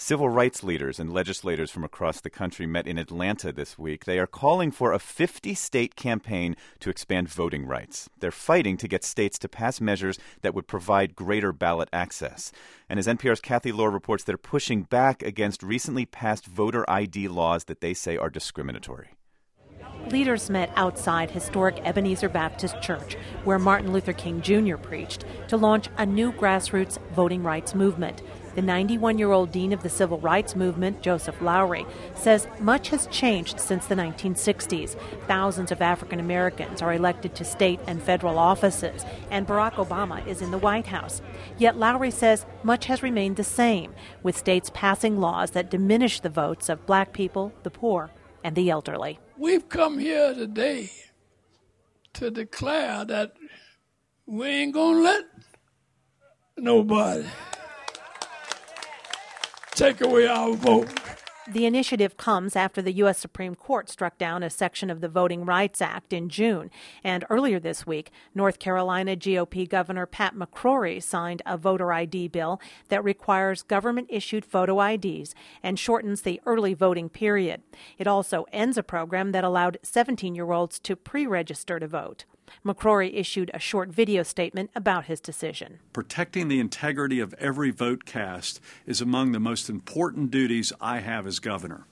Civil rights leaders and legislators from across the country met in Atlanta this week. They are calling for a 50-state campaign to expand voting rights. They're fighting to get states to pass measures that would provide greater ballot access. And as NPR's Kathy Lohr reports, they're pushing back against recently passed voter ID laws that they say are discriminatory. Leaders met outside historic Ebenezer Baptist Church, where Martin Luther King Jr. preached, to launch a new grassroots voting rights movement. The 91-year-old dean of the civil rights movement, Joseph Lowery, says much has changed since the 1960s. Thousands of African Americans are elected to state and federal offices, and Barack Obama is in the White House. Yet Lowery says much has remained the same, with states passing laws that diminish the votes of black people, the poor, and the elderly. We've come here today to declare that we ain't gonna let nobody take away our vote. The initiative comes after the U.S. Supreme Court struck down a section of the Voting Rights Act in June. And earlier this week, North Carolina GOP Governor Pat McCrory signed a voter ID bill that requires government-issued photo IDs and shortens the early voting period. It also ends a program that allowed 17-year-olds to pre-register to vote. McCrory issued a short video statement about his decision. Protecting the integrity of every vote cast is among the most important duties I have as governor.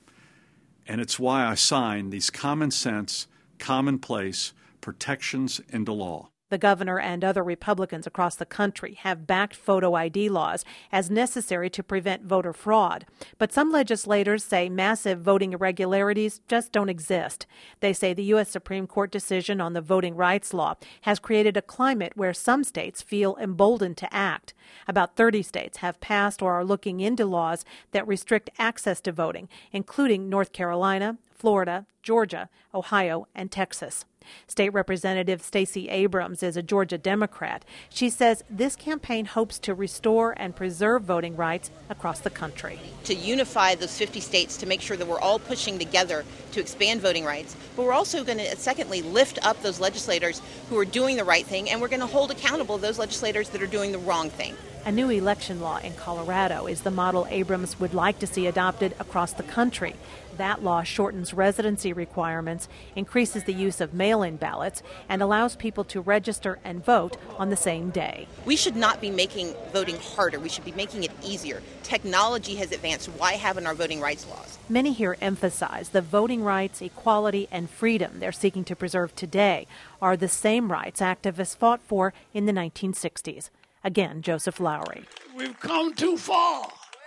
And it's why I signed these common sense, commonplace protections into law. The governor and other Republicans across the country have backed photo ID laws as necessary to prevent voter fraud. But some legislators say massive voting irregularities just don't exist. They say the U.S. Supreme Court decision on the voting rights law has created a climate where some states feel emboldened to act. About 30 states have passed or are looking into laws that restrict access to voting, including North Carolina, Florida, Georgia, Ohio, and Texas. State Representative Stacey Abrams is a Georgia Democrat. She says this campaign hopes to restore and preserve voting rights across the country. To unify those 50 states to make sure that we're all pushing together to expand voting rights, but we're also going to, secondly, lift up those legislators who are doing the right thing, and we're going to hold accountable those legislators that are doing the wrong thing. A new election law in Colorado is the model Abrams would like to see adopted across the country. That law shortens residency requirements, increases the use of mail-in ballots, and allows people to register and vote on the same day. We should not be making voting harder. We should be making it easier. Technology has advanced. Why haven't our voting rights laws? Many here emphasize the voting rights, equality, and freedom they're seeking to preserve today are the same rights activists fought for in the 1960s. Again, Joseph Lowery. We've come too far,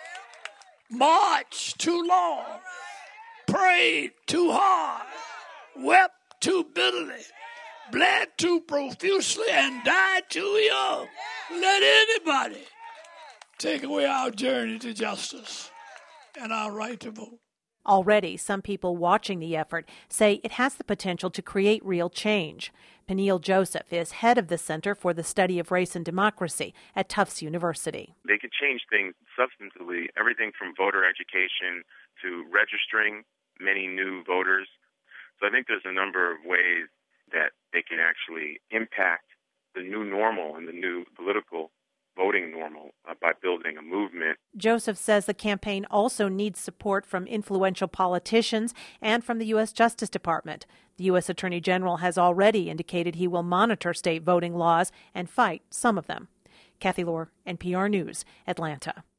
marched too long, prayed too hard, wept too bitterly, bled too profusely, and died too young. Let anybody take away our journey to justice and our right to vote. Already, some people watching the effort say it has the potential to create real change. Peniel Joseph is head of the Center for the Study of Race and Democracy at Tufts University. They could change things substantively, everything from voter education to registering many new voters. So I think there's a number of ways that they can actually impact the new normal and the new political voting normal by building a movement. Joseph says the campaign also needs support from influential politicians and from the U.S. Justice Department. The U.S. Attorney General has already indicated he will monitor state voting laws and fight some of them. Kathy Lohr, NPR News, Atlanta.